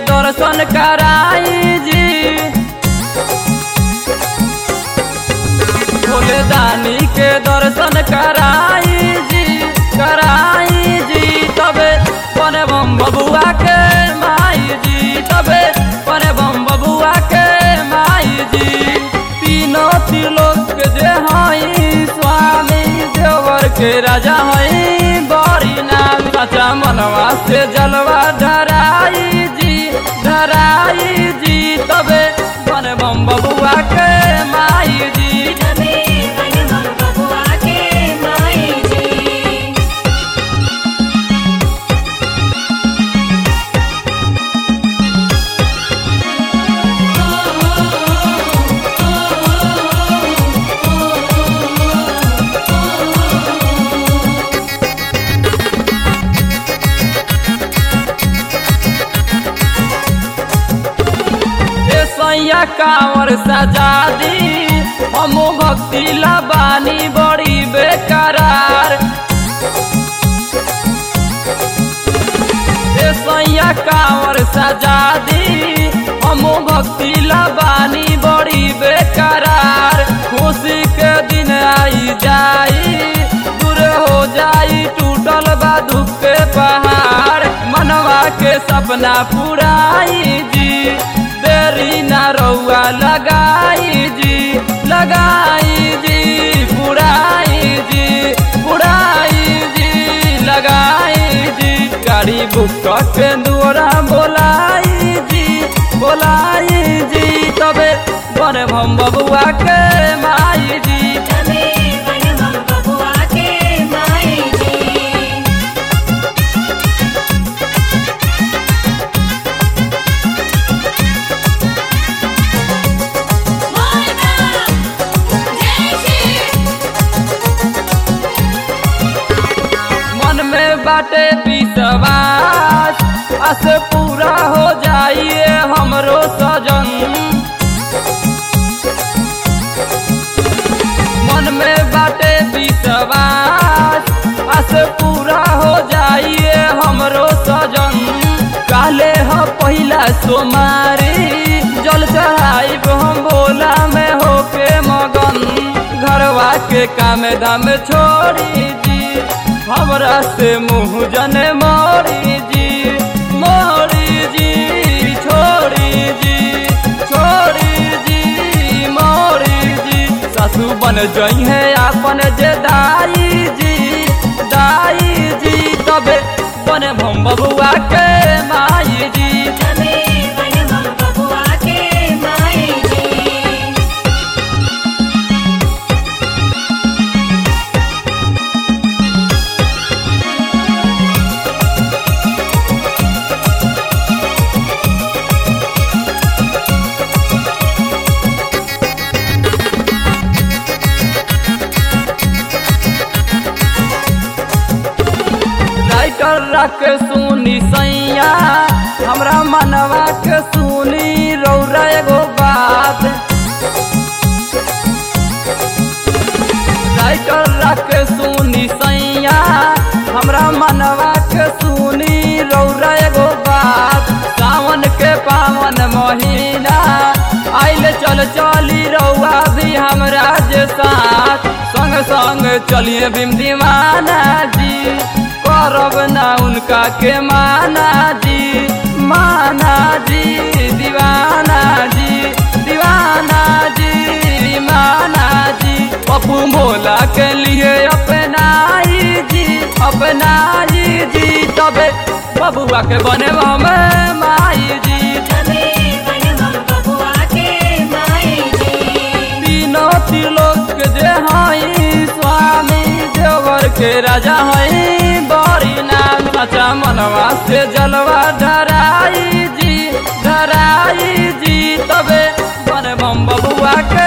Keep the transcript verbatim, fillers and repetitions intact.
दर्शन कराई जी, भोले दानी के दर्शन कराई जी, कराई जी। तबे बने बम बबुआ के माई जी, तबे बने बम बबुआ के माई जी। तीनों त्रिलोक के जे हई स्वामी, देवर के राजा हई बड़ी नाम। सचा मनवा से जलवा धराई जी, धराई जी। तबे बने बम बबुआ के माई जी, सैया कांवर सजा दी। हम भक्ति लबानी बड़ी बेकरार, ए सैया कांवर सजा दी। हम भक्ति लबानी बड़ी बेकरार। खुशी के दिन आई जाई, दूर हो जाई टूटल बा दुख के पहाड़। मनवा के सपना पुराई जी, देरी ना रउआ लगाई जी, लगाई जी। पुराई जी, पुराई जी, लगाई जी। गाड़ी बुक करके दुआरा बोलाई जी, बोलाई जी। तबे बने बम बबुआ के माई जी, बाटे विश्वास। अस पूरा हो जाइए हमरो सजन, मन में बाटे विश्वास। अस पूरा हो जाइए हमरो सजन। काले हो पहिला सोमारी, जल चढ़ाइब हम भोला में होके मगन। घरवा के काम दाम छोड़ी जी, हमरा से मुँह जने मोरी जी, मोरी जी। छोड़ी जी, छोड़ी जी, मोरी जी। सासू बन जई है आपन जे दाई जी, दाई जी। तबे बने बम बबुआ के माई जी, रख सुनी सैया। हमरा मनवा के सुनी रौरा एगो बात, राइटर रख सुनी सैया। हमरा मनवा के सुनी रौरा एगो बात। सावन के पावन महीना आइल, चल चली रौआ भी हमरा जे साथ। संग संग चलिए भीम दीवाना जी, करब ना उनका के माना जी, माना जी। दीवाना जी, दीवाना जी, माना जी। पप्पू भोला के लिए अपनाई जी, अपनाई जी। तबे बबुआ के बने हमें माई जी, तीनों त्रिलोक जे हई स्वामी, देवर के राजा हई बड़ी नाम। सचा मनवा से जलवा धराई जी, धराई जी। तबे बने बम बबुआ के